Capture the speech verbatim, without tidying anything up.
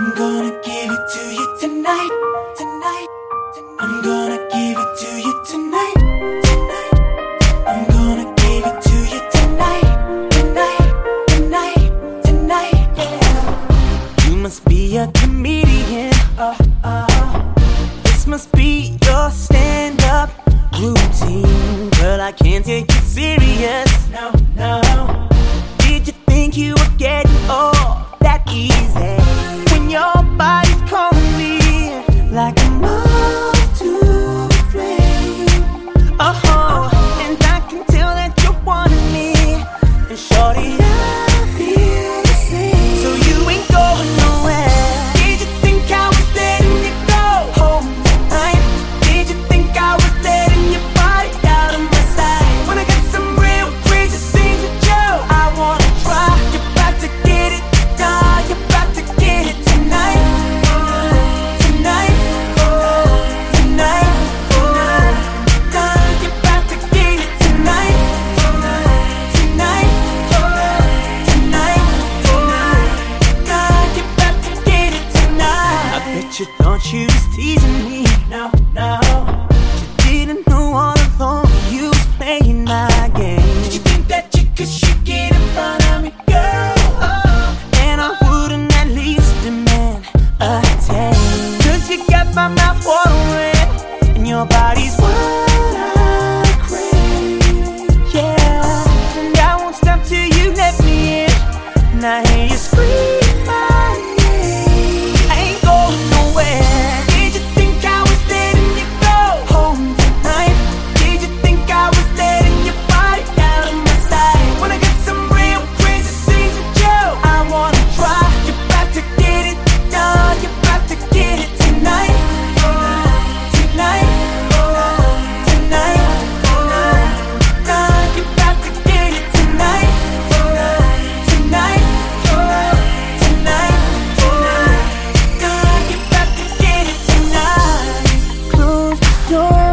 I'm gonna give it to you tonight, tonight, tonight. I'm gonna give it to you tonight, tonight. I'm gonna give it to you tonight, tonight, tonight, tonight, yeah. You must be a comedian, uh, uh. This must be your stand-up routine. Girl, I can't take you serious, no, no. Did you think you were getting off that easy? When your body's calling me like a moth to the flame. Oh, and I can tell that you wanted me, and shorty, I feel the same. So you ain't going nowhere. Did you think I was letting you go home tonight? Did you think I was letting your body out of my sight? When I got some real crazy things with you, I wanna try. You're about to get it done. You're about to get it tonight, tonight, tonight, done. You're about to get it tonight, tonight, tonight, done. You're about to get it tonight. I bet you thought you was teasing me, no, no. You didn't know all along you was playing my game. Did you think that you could shake it in front of me, girl? Oh, and I wouldn't at least demand a taste. Cause you got my mouth watering, and your body's what I crave. Yeah, and I won't stop till you let me in. And I hear you scream my name. I ain't going nowhere. Did you think I was letting you go home tonight? Did you think I was letting your body out of my sight? When I got some real crazy things with you, I wanna try. You're about to get it done. You're about to get it tonight, tonight, tonight, done. You're about to get it tonight, tonight, tonight, done. You're about to get it tonight. Close the door.